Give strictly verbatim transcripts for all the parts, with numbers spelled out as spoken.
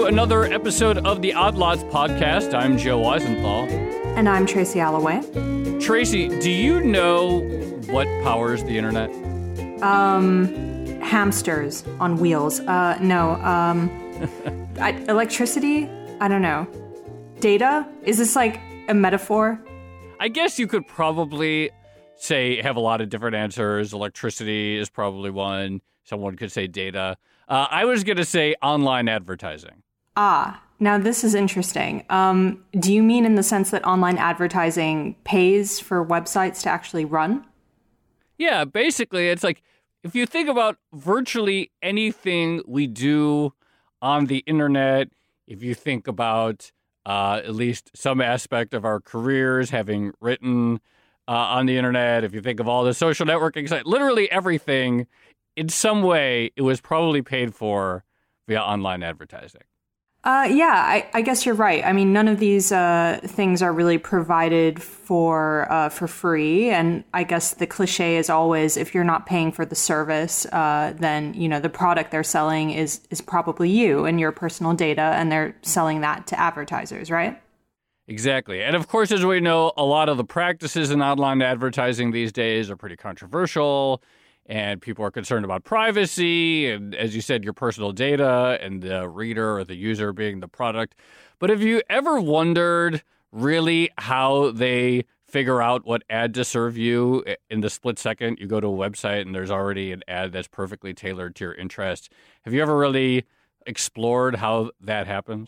to another episode of the Odd Lots podcast. I'm Joe Weisenthal. And I'm Tracy Alloway. Tracy, do you know what powers the internet? Um, hamsters on wheels. Uh, no. Um, I, electricity? I don't know. Data? Is this like a metaphor? I guess you could probably say, have a lot of different answers. Electricity is probably one. Someone could say data. Uh, I was going to say online advertising. Ah, now this is interesting. Um, do you mean in the sense that online advertising pays for websites to actually run? Yeah, basically, it's like if you think about virtually anything we do on the internet, if you think about uh, at least some aspect of our careers having written uh, on the internet, if you think of all the social networking sites, literally everything, in some way, it was probably paid for via online advertising. Uh, yeah, I, I guess you're right. I mean, none of these uh, things are really provided for uh, for free. And I guess the cliche is always, if you're not paying for the service, uh, then, you know, the product they're selling is, is probably you and your personal data, and they're selling that to advertisers, right? Exactly. And of course, as we know, a lot of the practices in online advertising these days are pretty controversial. And people are concerned about privacy and, as you said, your personal data and the reader or the user being the product. But have you ever wondered really how they figure out what ad to serve you in the split second you go to a website and there's already an ad that's perfectly tailored to your interests? Have you ever really explored how that happens?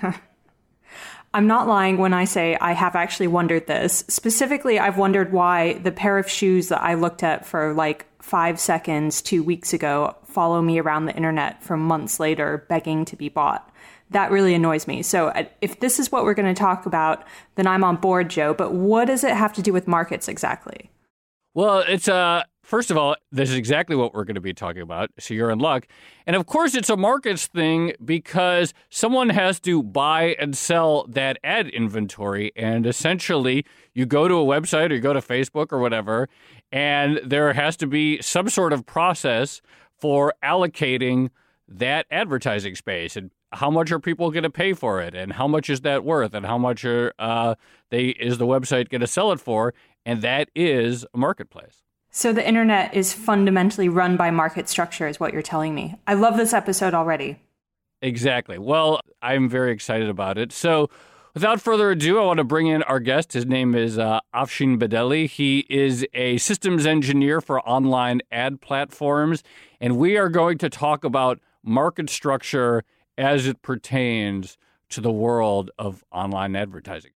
I'm not lying when I say I have actually wondered this. Specifically, I've wondered why the pair of shoes that I looked at for like five seconds two weeks ago follow me around the internet for months later begging to be bought. That really annoys me. So if this is what we're going to talk about, then I'm on board, Joe. But what does it have to do with markets exactly? Well, it's uh first of all, this is exactly what we're going to be talking about, so you're in luck. And of course, it's a markets thing because someone has to buy and sell that ad inventory. And essentially, you go to a website or you go to Facebook or whatever, and there has to be some sort of process for allocating that advertising space. And how much are people going to pay for it? And how much is that worth? And how much are uh, they is the website going to sell it for? And that is a marketplace. So the internet is fundamentally run by market structure, is what you're telling me. I love this episode already. Exactly. Well, I'm very excited about it. So without further ado, I want to bring in our guest. His name is uh, Afshin Bedeli. He is a systems engineer for online ad platforms. And we are going to talk about market structure as it pertains to the world of online advertising.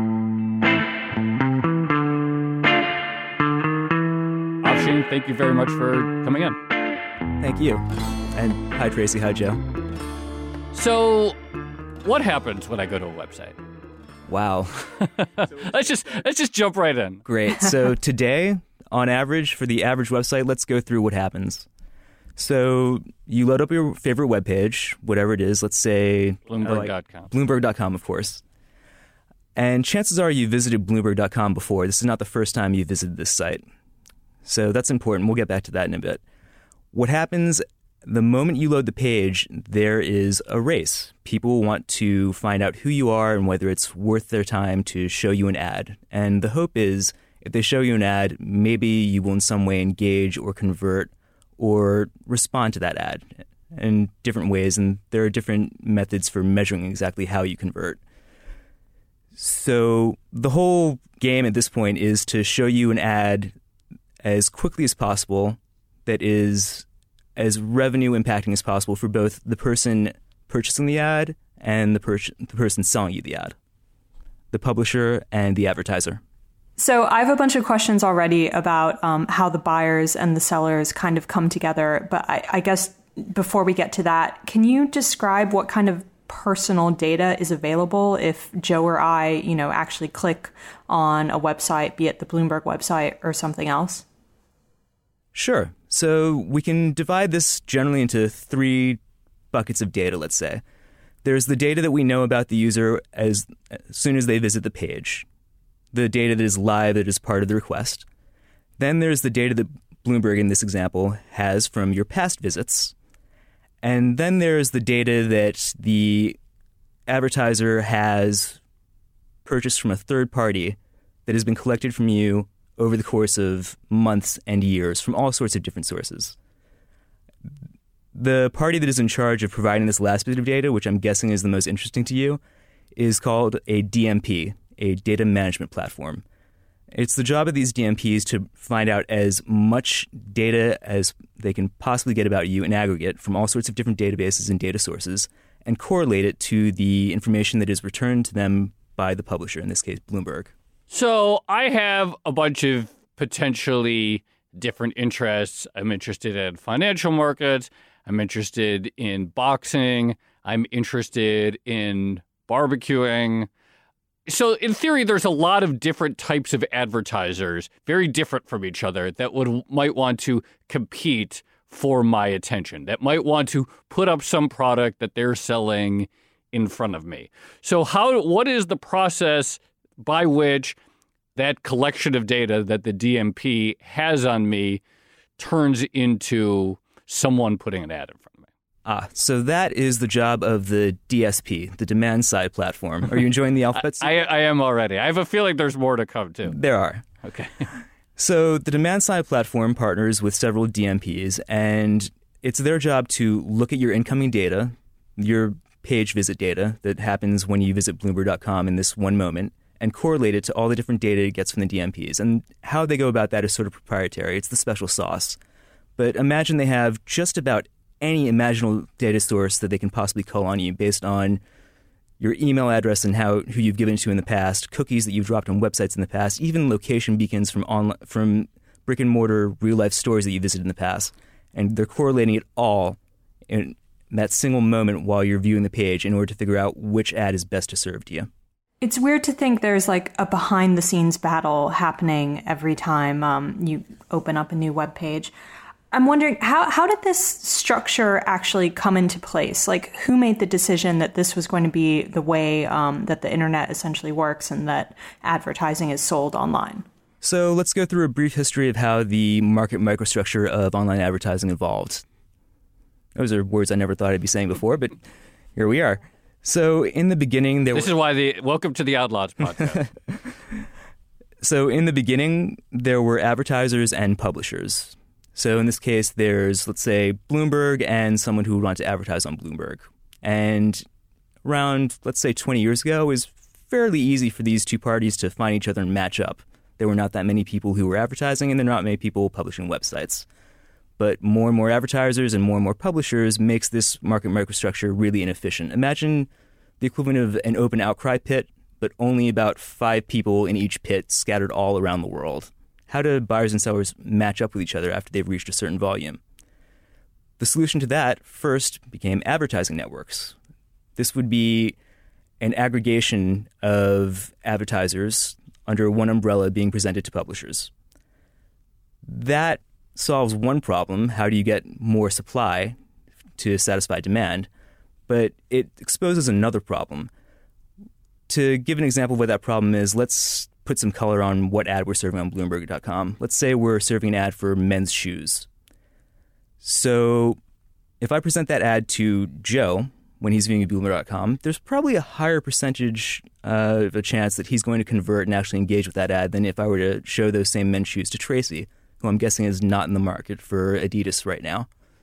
Afshin, thank you very much for coming in. Thank you. And hi, Tracy. Hi, Joe. So, what happens when I go to a website? Wow. let's just let's just jump right in. Great. So today, on average, for the average website, let's go through what happens. So you load up your favorite webpage, whatever it is. Let's say Bloomberg dot com. Uh, Bloomberg dot com, of course. And chances are you visited Bloomberg dot com before. This is not the first time you visited this site. So that's important. We'll get back to that in a bit. What happens the moment you load the page, there is a race. People want to find out who you are and whether it's worth their time to show you an ad. And the hope is if they show you an ad, maybe you will in some way engage or convert or respond to that ad in different ways. And there are different methods for measuring exactly how you convert. So the whole game at this point is to show you an ad as quickly as possible that is as revenue impacting as possible for both the person purchasing the ad and the, per- the person selling you the ad, the publisher and the advertiser. So I have a bunch of questions already about um, how the buyers and the sellers kind of come together. But I, I guess before we get to that, can you describe what kind of personal data is available if Joe or I, you know, actually click on a website, be it the Bloomberg website or something else? Sure. So we can divide this generally into three buckets of data, let's say. There's the data that we know about the user as, as soon as they visit the page, the data that is live, that is part of the request. Then there's the data that Bloomberg, in this example, has from your past visits. And then there's the data that the advertiser has purchased from a third party that has been collected from you over the course of months and years from all sorts of different sources. The party that is in charge of providing this last bit of data, which I'm guessing is the most interesting to you, is called a D M P, a data management platform. It's the job of these D M Ps to find out as much data as they can possibly get about you in aggregate from all sorts of different databases and data sources and correlate it to the information that is returned to them by the publisher, in this case, Bloomberg. So I have a bunch of potentially different interests. I'm interested in financial markets. I'm interested in boxing. I'm interested in barbecuing. So in theory, there's a lot of different types of advertisers, very different from each other, that would might want to compete for my attention, that might want to put up some product that they're selling in front of me. So how? What is the process by which that collection of data that the D M P has on me turns into someone putting an ad in front of me? Ah, so that is the job of the D S P, the demand side platform. Are you enjoying the alphabet soup? I, I am already. I have a feeling there's more to come, too. There are. Okay. So the demand side platform partners with several D M Ps, and it's their job to look at your incoming data, your page visit data that happens when you visit Bloomberg dot com in this one moment, and correlate it to all the different data it gets from the D M Ps. And how they go about that is sort of proprietary. It's the special sauce. But imagine they have just about any imaginable data source that they can possibly call on you based on your email address and how who you've given it to in the past, cookies that you've dropped on websites in the past, even location beacons from online, from brick and mortar real life stores that you visited in the past. And they're correlating it all in that single moment while you're viewing the page in order to figure out which ad is best to serve to you. It's weird to think there's like a behind the scenes battle happening every time um, you open up a new web page. I'm wondering, how, how did this structure actually come into place? Like, who made the decision that this was going to be the way um, that the internet essentially works and that advertising is sold online? So let's go through a brief history of how the market microstructure of online advertising evolved. Those are words I never thought I'd be saying before, but here we are. So in the beginning, there This were... is why the Welcome to the Outlaws podcast. So in the beginning, there were advertisers and publishers. So in this case, there's, let's say, Bloomberg and someone who would want to advertise on Bloomberg. And around, let's say, twenty years ago, it was fairly easy for these two parties to find each other and match up. There were not that many people who were advertising, and there were not many people publishing websites. But more and more advertisers and more and more publishers makes this market microstructure really inefficient. Imagine the equivalent of an open outcry pit, but only about five people in each pit scattered all around the world. How do buyers and sellers match up with each other after they've reached a certain volume? The solution to that first became advertising networks. This would be an aggregation of advertisers under one umbrella being presented to publishers. That solves one problem, how do you get more supply to satisfy demand, but it exposes another problem. To give an example of what that problem is, let's put some color on what ad we're serving on Bloomberg dot com. Let's say we're serving an ad for men's shoes. So if I present that ad to Joe when he's viewing Bloomberg dot com, there's probably a higher percentage uh, of a chance that he's going to convert and actually engage with that ad than if I were to show those same men's shoes to Tracy, who I'm guessing is not in the market for Adidas right now.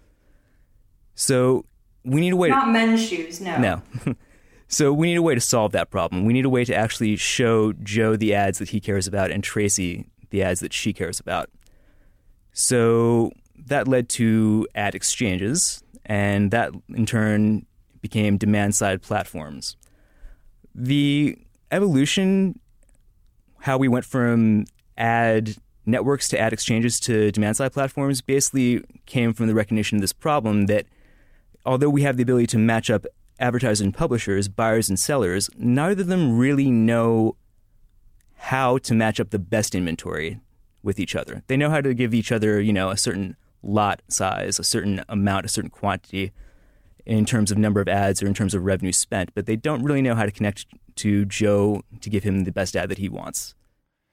So we need a way Not to... Not men's shoes, no. No. So we need a way to solve that problem. We need a way to actually show Joe the ads that he cares about and Tracy the ads that she cares about. So that led to ad exchanges, and that in turn became demand-side platforms. The evolution, how we went from ad networks to ad exchanges to demand-side platforms, basically came from the recognition of this problem that although we have the ability to match up advertisers and publishers, buyers and sellers, neither of them really know how to match up the best inventory with each other. They know how to give each other, you know, a certain lot size, a certain amount, a certain quantity in terms of number of ads or in terms of revenue spent, but they don't really know how to connect to Joe to give him the best ad that he wants.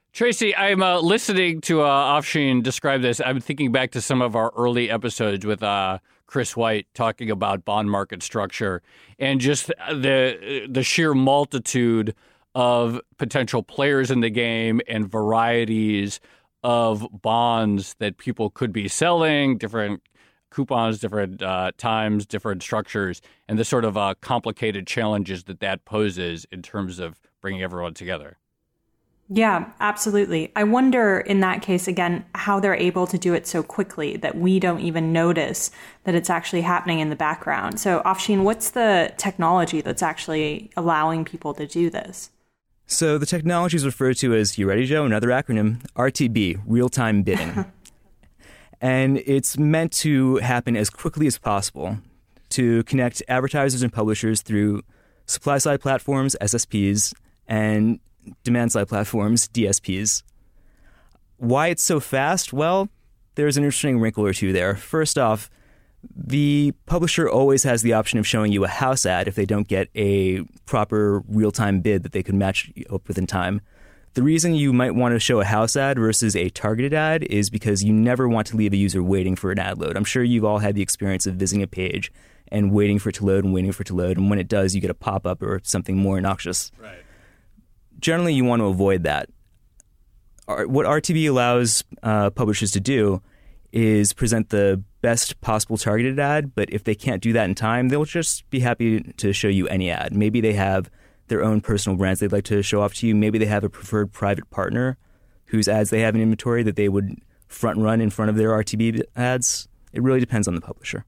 Tracy, I'm uh, listening to uh, Afshin describe this. I'm thinking back to some of our early episodes with uh, Chris White talking about bond market structure and just the the sheer multitude of potential players in the game and varieties of bonds that people could be selling, different coupons, different uh, times, different structures, and the sort of uh, complicated challenges that that poses in terms of bringing everyone together. Yeah, absolutely. I wonder in that case, again, how they're able to do it so quickly that we don't even notice that it's actually happening in the background. So, Afshin, what's the technology that's actually allowing people to do this? So the technology is referred to as, you ready, Joe? Another acronym, R T B, real-time bidding. And it's meant to happen as quickly as possible to connect advertisers and publishers through supply-side platforms, S S Ps, and demand-side platforms, D S Ps. Why it's so fast? Well, there's an interesting wrinkle or two there. First off, the publisher always has the option of showing you a house ad if they don't get a proper real-time bid that they could match up with in time. The reason you might want to show a house ad versus a targeted ad is because you never want to leave a user waiting for an ad load. I'm sure you've all had the experience of visiting a page and waiting for it to load and waiting for it to load, and when it does, you get a pop-up or something more noxious. Right. Generally, you want to avoid that. What R T B allows uh, publishers to do is present the best possible targeted ad, but if they can't do that in time, they'll just be happy to show you any ad. Maybe they have their own personal brands they'd like to show off to you. Maybe they have a preferred private partner whose ads they have in inventory that they would front run in front of their R T B ads. It really depends on the publisher.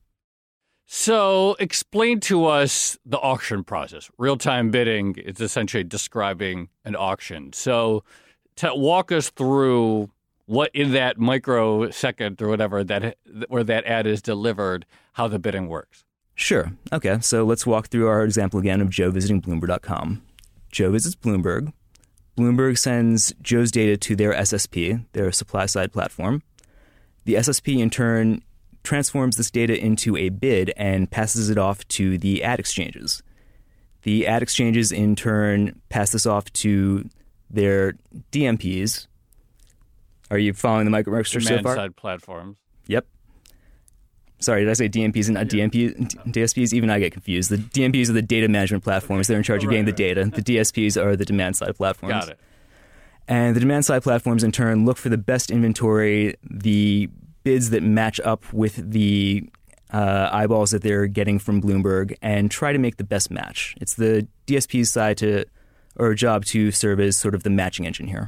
So explain to us the auction process. Real-time bidding is essentially describing an auction. So to walk us through what in that microsecond or whatever that where that ad is delivered, how the bidding works. Sure. Okay, so let's walk through our example again of Joe visiting Bloomberg dot com. Joe visits Bloomberg. Bloomberg sends Joe's data to their S S P, their supply-side platform. The S S P, in turn, transforms this data into a bid and passes it off to the ad exchanges. The ad exchanges, in turn, pass this off to their D M Ps. Are you following the microstructure so far? Demand-side platforms. Yep. Sorry, did I say D M Ps and not D M Ps? D S Ps? Even I get confused. The D M Ps are the data management platforms. They're in charge of Right, getting the right. data. The D S Ps are the demand-side platforms. Got it. And the demand-side platforms, in turn, look for the best inventory, the bids that match up with the uh, eyeballs that they're getting from Bloomberg, and try to make the best match. It's the D S P's side to, or job to serve as sort of the matching engine here.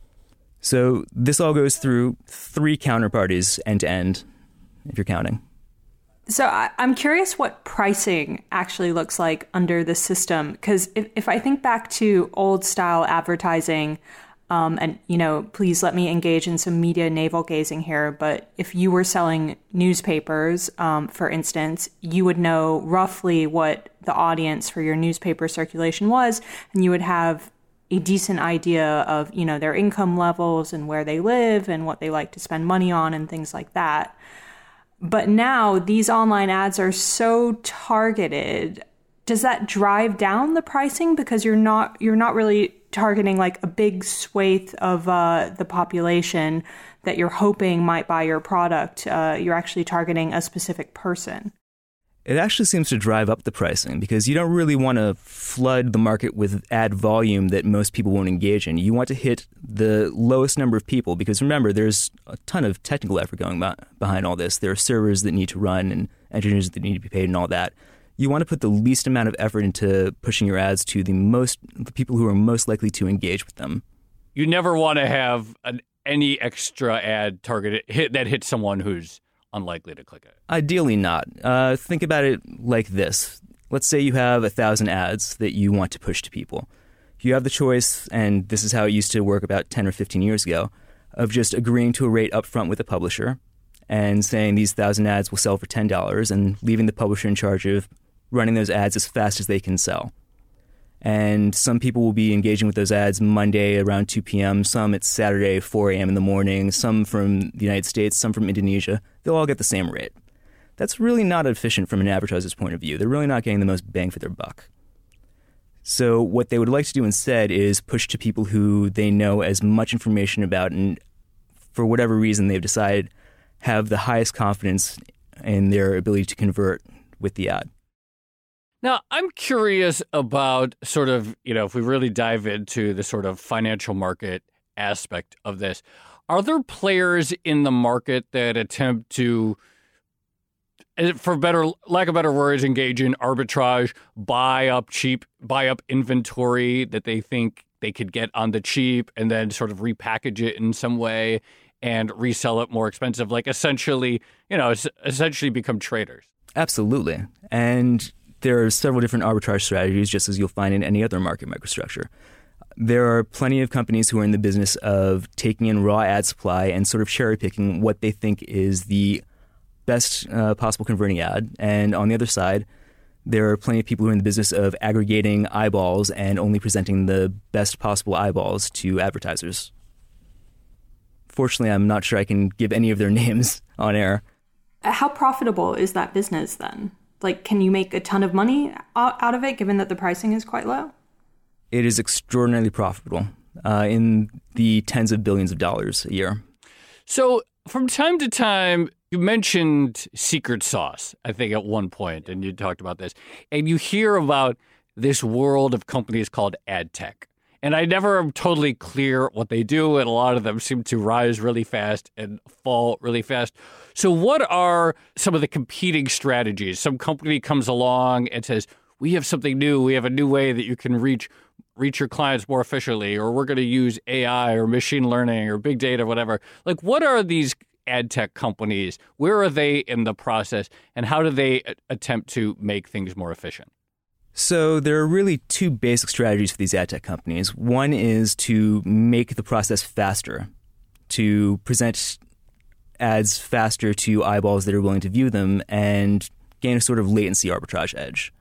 So this all goes through three counterparties end-to-end, if you're counting. So I, I'm curious what pricing actually looks like under the system, because if, if I think back to old style advertising, um, and, you know, please let me engage in some media navel gazing here, but if you were selling newspapers, um, for instance, you would know roughly what the audience for your newspaper circulation was, and you would have a decent idea of, you know, their income levels and where they live and what they like to spend money on and things like that. But now these online ads are so targeted. Does that drive down the pricing because you're not you're not really targeting like a big swathe of uh, the population that you're hoping might buy your product? Uh, you're actually targeting a specific person. It actually seems to drive up the pricing because you don't really want to flood the market with ad volume that most people won't engage in. You want to hit the lowest number of people because, remember, there's a ton of technical effort going behind all this. There are servers that need to run and engineers that need to be paid and all that. You want to put the least amount of effort into pushing your ads to the most the people who are most likely to engage with them. You never want to have an, any extra ad targeted hit that hits someone who's unlikely to click it. Ideally not. Uh, think about it like this. Let's say you have a thousand ads that you want to push to people. You have the choice, and this is how it used to work about ten or fifteen years ago, of just agreeing to a rate up front with the publisher and saying these thousand ads will sell for ten dollars and leaving the publisher in charge of running those ads as fast as they can sell. And some people will be engaging with those ads Monday around two p.m., some it's Saturday four a.m. in the morning, some from the United States, some from Indonesia. They'll all get the same rate. That's really not efficient from an advertiser's point of view. They're really not getting the most bang for their buck. So what they would like to do instead is push to people who they know as much information about and for whatever reason they've decided have the highest confidence in their ability to convert with the ad. Now, I'm curious about sort of, you know, if we really dive into the sort of financial market aspect of this, are there players in the market that attempt to, for better lack of better words, engage in arbitrage, buy up cheap, buy up inventory that they think they could get on the cheap and then sort of repackage it in some way and resell it more expensive, like essentially, you know, essentially become traders? Absolutely. And there are several different arbitrage strategies, just as you'll find in any other market microstructure. There are plenty of companies who are in the business of taking in raw ad supply and sort of cherry picking what they think is the best uh, possible converting ad. And on the other side, there are plenty of people who are in the business of aggregating eyeballs and only presenting the best possible eyeballs to advertisers. Fortunately, I'm not sure I can give any of their names on air. How profitable is that business then? Like, can you make a ton of money out of it, given that the pricing is quite low? It is extraordinarily profitable, uh, in the tens of billions of dollars a year. So from time to time, you mentioned secret sauce, I think, at one point, and you talked about this. And you hear about this world of companies called ad tech. And I never am totally clear what they do, and a lot of them seem to rise really fast and fall really fast. So what are some of the competing strategies? Some company comes along and says, we have something new. We have a new way that you can reach reach your clients more efficiently, or we're going to use A I or machine learning or big data, whatever. Like, what are these ad tech companies? Where are they in the process, and how do they attempt to make things more efficient? So there are really two basic strategies for these ad tech companies. One is to make the process faster, to present ads faster to eyeballs that are willing to view them and gain a sort of latency arbitrage edge.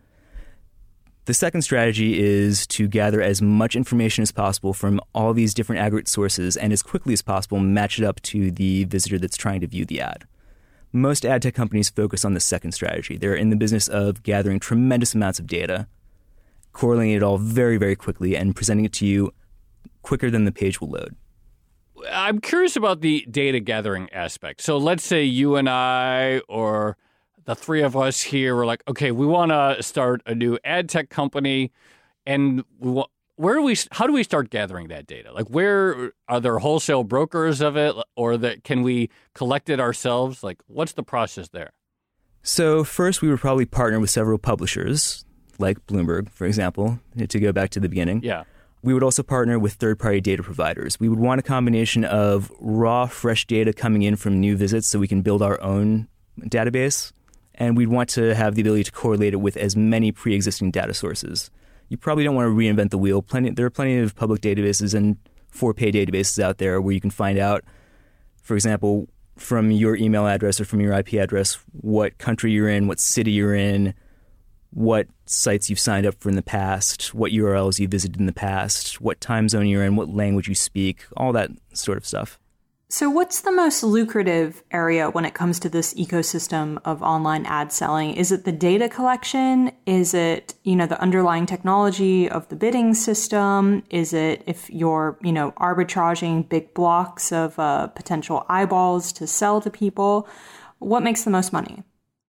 The second strategy is to gather as much information as possible from all these different aggregate sources and as quickly as possible match it up to the visitor that's trying to view the ad. Most ad tech companies focus on the second strategy. They're in the business of gathering tremendous amounts of data, correlating it all very, very quickly, and presenting it to you quicker than the page will load. I'm curious about the data gathering aspect. So let's say you and I, or the three of us here, were like, okay, we want to start a new ad tech company, and we want, where do we, how do we start gathering that data? Like, where are there wholesale brokers of it, or that can we collect it ourselves? Like, what's the process there? So first, we would probably partner with several publishers, like Bloomberg, for example, to go back to the beginning. Yeah. We would also partner with third-party data providers. We would want a combination of raw, fresh data coming in from new visits so we can build our own database, and we'd want to have the ability to correlate it with as many pre-existing data sources. You probably don't want to reinvent the wheel. Plenty, there are plenty of public databases and for-pay databases out there where you can find out, for example, from your email address or from your I P address, what country you're in, what city you're in, what sites you've signed up for in the past, what U R Ls you visited in the past, what time zone you're in, what language you speak, all that sort of stuff. So what's the most lucrative area when it comes to this ecosystem of online ad selling? Is it the data collection? Is it, you know, the underlying technology of the bidding system? Is it if you're, you know, arbitraging big blocks of uh, potential eyeballs to sell to people? What makes the most money?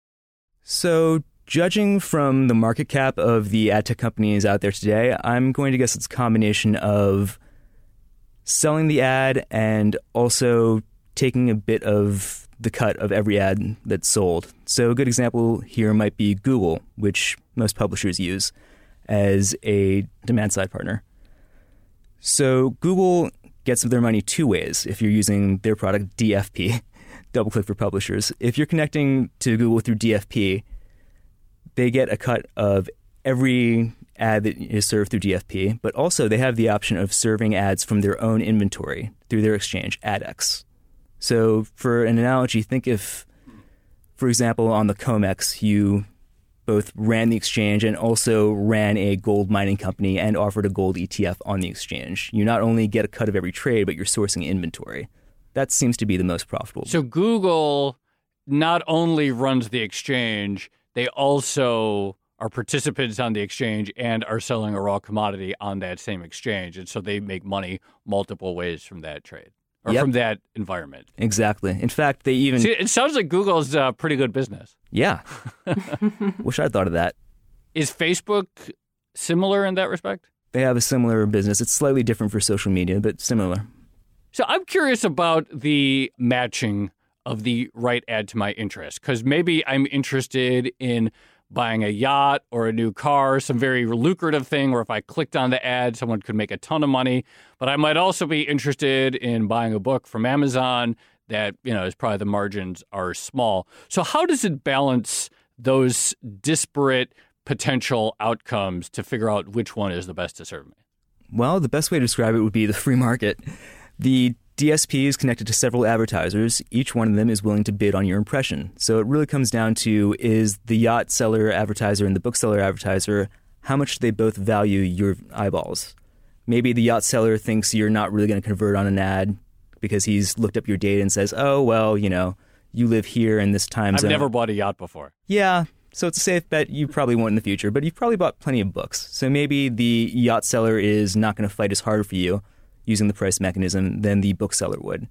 So judging from the market cap of the ad tech companies out there today, I'm going to guess it's a combination of selling the ad and also taking a bit of the cut of every ad that's sold. So a good example here might be Google, which most publishers use as a demand-side partner. So Google gets their money two ways if you're using their product D F P, DoubleClick for Publishers. If you're connecting to Google through D F P, they get a cut of every ad that is served through D F P, but also they have the option of serving ads from their own inventory through their exchange, AdX. So for an analogy, think if, for example, on the COMEX, you both ran the exchange and also ran a gold mining company and offered a gold E T F on the exchange. You not only get a cut of every trade, but you're sourcing inventory. That seems to be the most profitable. So Google not only runs the exchange, they also are participants on the exchange and are selling a raw commodity on that same exchange. And so they make money multiple ways from that trade or Yep. from that environment. Exactly. In fact, they even... See, it sounds like Google's a pretty good business. Yeah. Wish I'd thought of that. Is Facebook similar in that respect? They have a similar business. It's slightly different for social media, but similar. So I'm curious about the matching of the right ad to my interest, because maybe I'm interested in buying a yacht or a new car, some very lucrative thing, or if I clicked on the ad, someone could make a ton of money. But I might also be interested in buying a book from Amazon that, you know, is probably the margins are small. So how does it balance those disparate potential outcomes to figure out which one is the best to serve me? Well, the best way to describe it would be the free market. The D S P is connected to several advertisers. Each one of them is willing to bid on your impression. So it really comes down to, is the yacht seller advertiser and the bookseller advertiser, how much do they both value your eyeballs? Maybe the yacht seller thinks you're not really going to convert on an ad because he's looked up your data and says, oh, well, you know, you live here in this time I've zone. never bought a yacht before. Yeah, so it's a safe bet you probably won't in the future, but you've probably bought plenty of books. So maybe the yacht seller is not going to fight as hard for you using the price mechanism than the bookseller would.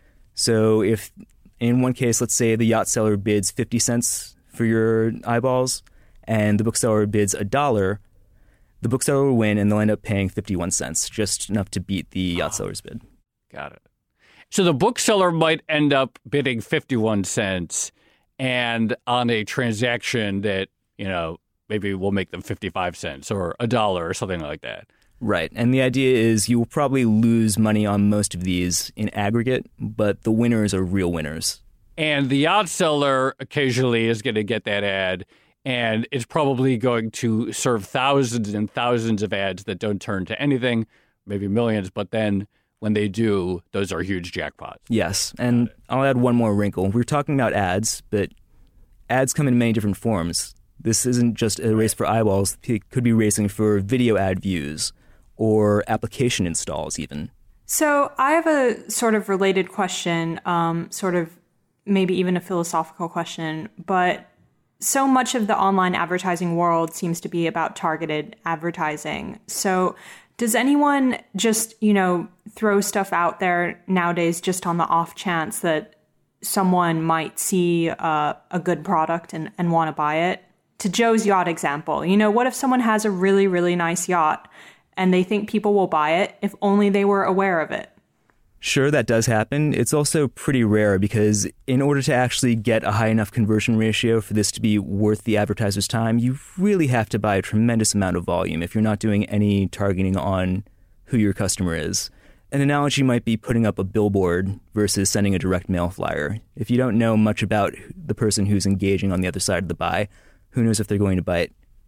So if in one case, let's say the yacht seller bids fifty cents for your eyeballs and the bookseller bids a dollar, the bookseller will win and they'll end up paying fifty-one cents, just enough to beat the yacht seller's bid. Got it. So the bookseller might end up bidding fifty-one cents and on a transaction that, you know, maybe will make them fifty-five cents or a dollar or something like that. Right. And the idea is you will probably lose money on most of these in aggregate, but the winners are real winners. And the yacht seller occasionally is going to get that ad, and it's probably going to serve thousands and thousands of ads that don't turn to anything, maybe millions, but then when they do, those are huge jackpots. Yes. And I'll add one more wrinkle. We're talking about ads, but ads come in many different forms. This isn't just a race for eyeballs. It could be racing for video ad views or application installs even. So I have a sort of related question, um, sort of maybe even a philosophical question, but so much of the online advertising world seems to be about targeted advertising. So does anyone just, you know, throw stuff out there nowadays just on the off chance that someone might see uh, a good product and, and want to buy it? To Joe's yacht example, you know, what if someone has a really, really nice yacht and they think people will buy it if only they were aware of it? Sure, that does happen. It's also pretty rare because in order to actually get a high enough conversion ratio for this to be worth the advertiser's time, you really have to buy a tremendous amount of volume if you're not doing any targeting on who your customer is. An analogy might be putting up a billboard versus sending a direct mail flyer. If you don't know much about the person who's engaging on the other side of the buy, who knows if they're going to bite?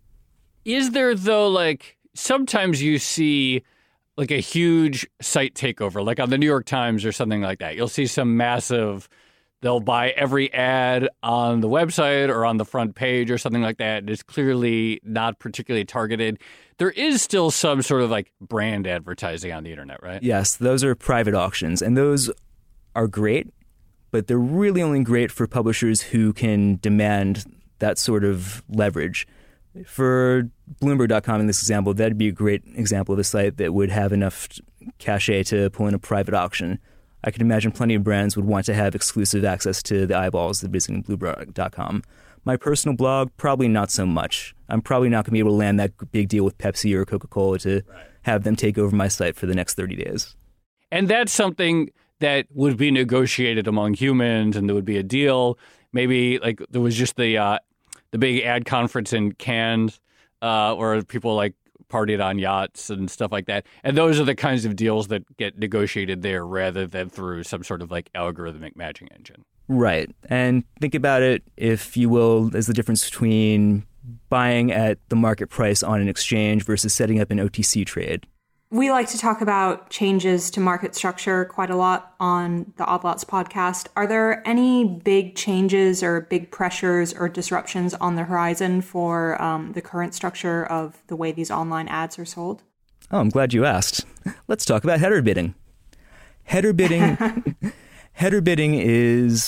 Is there, though, like, sometimes you see like a huge site takeover, like on the New York Times or something like that. You'll see some massive, they'll buy every ad on the website or on the front page or something like that. It's clearly not particularly targeted. There is still some sort of like brand advertising on the internet, right? Yes, those are private auctions, and those are great, but they're really only great for publishers who can demand that sort of leverage. For Bloomberg dot com in this example, that'd be a great example of a site that would have enough cachet to pull in a private auction. I could imagine plenty of brands would want to have exclusive access to the eyeballs that visiting Bloomberg dot com. My personal blog, probably not so much. I'm probably not going to be able to land that big deal with Pepsi or Coca-Cola to right. have them take over my site for the next thirty days. And that's something that would be negotiated among humans, and there would be a deal. Maybe like there was just the uh, the big ad conference in Cannes, uh, where people like partied on yachts and stuff like that. And those are the kinds of deals that get negotiated there rather than through some sort of like algorithmic matching engine. Right. And think about it, if you will, as the difference between buying at the market price on an exchange versus setting up an O T C trade. We like to talk about changes to market structure quite a lot on the Odd Lots podcast. Are there any big changes or big pressures or disruptions on the horizon for um, the current structure of the way these online ads are sold? Oh, I'm glad you asked. Let's talk about header bidding. Header bidding, header bidding is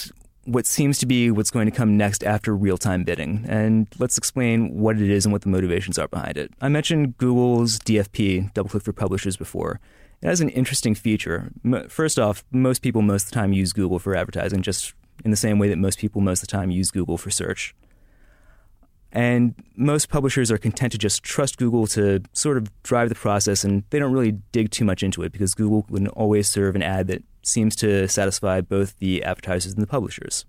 what seems to be what's going to come next after real-time bidding. And let's explain what it is and what the motivations are behind it. I mentioned Google's D F P, DoubleClick for Publishers, before. It has an interesting feature. First off, most people most of the time use Google for advertising, just in the same way that most people most of the time use Google for search. And most publishers are content to just trust Google to sort of drive the process, and they don't really dig too much into it because Google can always serve an ad that seems to satisfy both the advertisers and the publishers.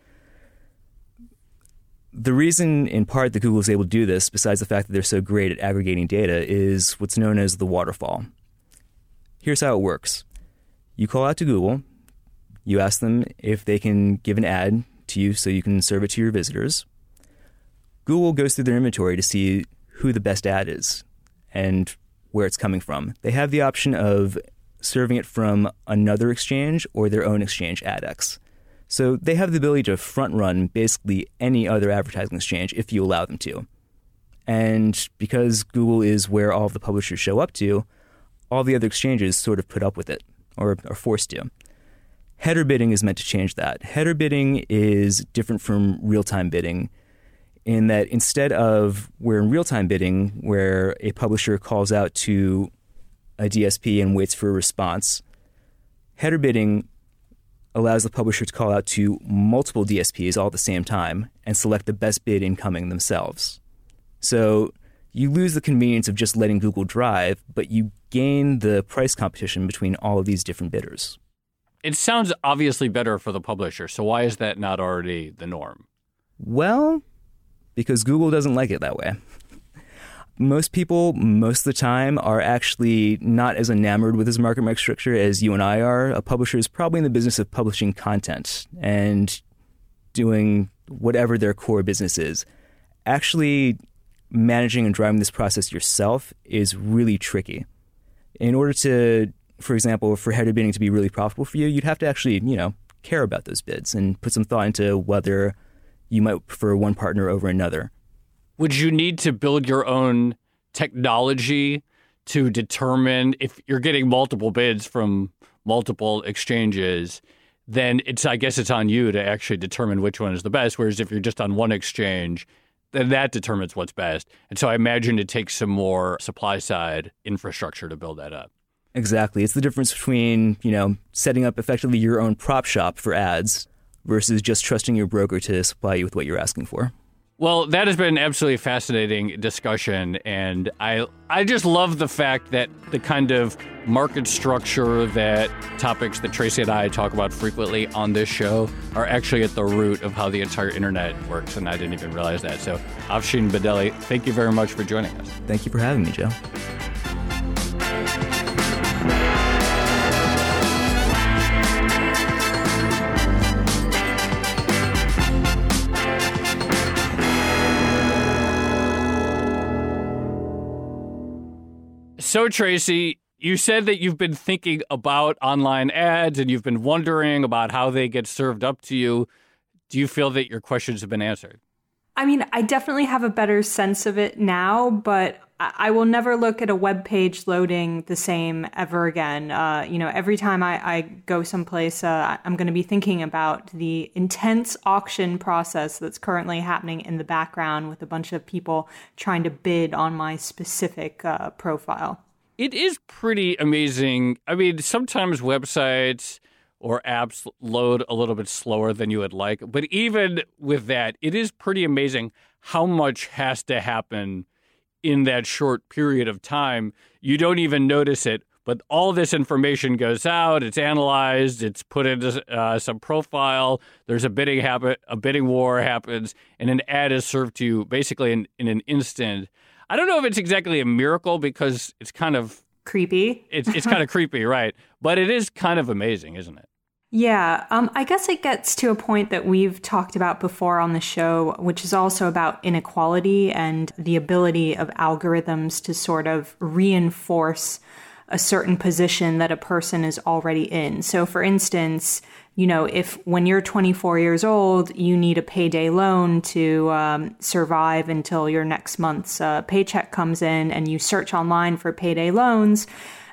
The reason, in part, that Google is able to do this, besides the fact that they're so great at aggregating data, is what's known as the waterfall. Here's how it works. You call out to Google. You ask them if they can give an ad to you so you can serve it to your visitors. Google goes through their inventory to see who the best ad is and where it's coming from. They have the option of serving it from another exchange or their own exchange, AdX. So they have the ability to front-run basically any other advertising exchange if you allow them to. And because Google is where all of the publishers show up to, all the other exchanges sort of put up with it, or are forced to. Header bidding is meant to change that. Header bidding is different from real-time bidding in that instead of where in real-time bidding, where a publisher calls out to a D S P and waits for a response, header bidding allows the publisher to call out to multiple D S Ps all at the same time and select the best bid incoming themselves. So you lose the convenience of just letting Google drive, but you gain the price competition between all of these different bidders. It sounds obviously better for the publisher, so why is that not already the norm? Well, because Google doesn't like it that way. Most people, most of the time, are actually not as enamored with this market structure as you and I are. A publisher is probably in the business of publishing content and doing whatever their core business is. Actually managing and driving this process yourself is really tricky. In order to, for example, for header bidding to be really profitable for you, you'd have to actually, you know, care about those bids and put some thought into whether you might prefer one partner over another. Would you need to build your own technology to determine if you're getting multiple bids from multiple exchanges? Then it's, I guess it's on you to actually determine which one is the best. Whereas if you're just on one exchange, then that determines what's best. And so I imagine it takes some more supply side infrastructure to build that up. Exactly. It's the difference between, you know, setting up effectively your own prop shop for ads versus just trusting your broker to supply you with what you're asking for. Well, that has been an absolutely fascinating discussion, and I I just love the fact that the kind of market structure that topics that Tracy and I talk about frequently on this show are actually at the root of how the entire internet works, and I didn't even realize that. So, Afshin Bhadeli, thank you very much for joining us. Thank you for having me, Joe. So, Tracy, you said that you've been thinking about online ads and you've been wondering about how they get served up to you. Do you feel that your questions have been answered? I mean, I definitely have a better sense of it now, but I will never look at a web page loading the same ever again. Uh, you know, every time I, I go someplace, uh, I'm going to be thinking about the intense auction process that's currently happening in the background with a bunch of people trying to bid on my specific uh, profile. It is pretty amazing. I mean, sometimes websites or apps load a little bit slower than you would like. But even with that, it is pretty amazing how much has to happen in that short period of time. You don't even notice it, but all this information goes out, it's analyzed, it's put into uh, some profile, there's a bidding habit, a bidding war happens, and an ad is served to you basically in, in an instant. I don't know if it's exactly a miracle because it's kind of creepy. It's it's kind of creepy, right? But it is kind of amazing, isn't it? Yeah, um, I guess it gets to a point that we've talked about before on the show, which is also about inequality and the ability of algorithms to sort of reinforce a certain position that a person is already in. So, for instance, you know, if when you're twenty-four years old, you need a payday loan to um, survive until your next month's uh, paycheck comes in, and you search online for payday loans,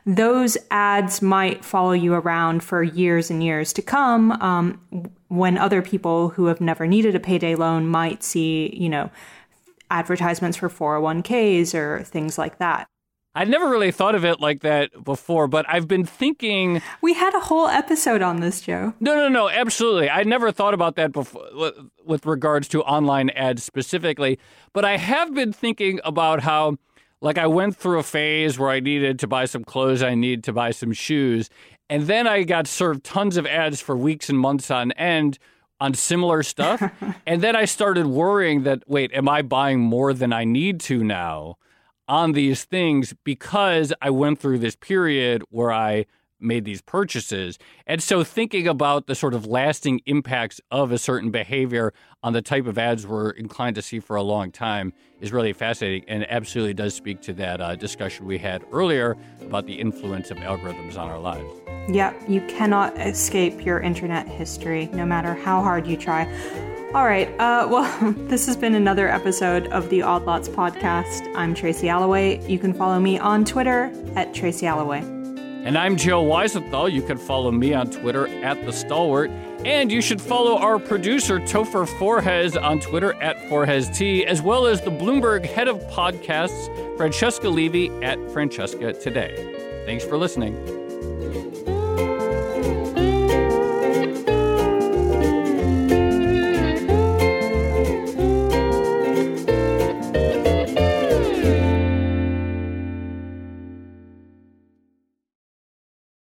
those ads might follow you around for years and years to come, um, when other people who have never needed a payday loan might see, you know, advertisements for four oh one k's or things like that. I'd never really thought of it like that before, but I've been thinking... We had a whole episode on this, Joe. No, no, no, absolutely. I never thought about that before with regards to online ads specifically, but I have been thinking about how, like, I went through a phase where I needed to buy some clothes, I needed to buy some shoes, and then I got served tons of ads for weeks and months on end on similar stuff, and then I started worrying that, wait, am I buying more than I need to now on these things because I went through this period where I made these purchases? And so thinking about the sort of lasting impacts of a certain behavior on the type of ads we're inclined to see for a long time is really fascinating and absolutely does speak to that uh, discussion we had earlier about the influence of algorithms on our lives. Yeah, you cannot escape your internet history, no matter how hard you try. All right, uh, well, this has been another episode of the Odd Lots podcast. I'm Tracy Alloway. You can follow me on Twitter at Tracy Alloway. And I'm Joe Weisenthal. You can follow me on Twitter at The Stalwart. And you should follow our producer, Topher Forhes, on Twitter at ForhesT, as well as the Bloomberg head of podcasts, Francesca Levy, at Francesca Today. Thanks for listening.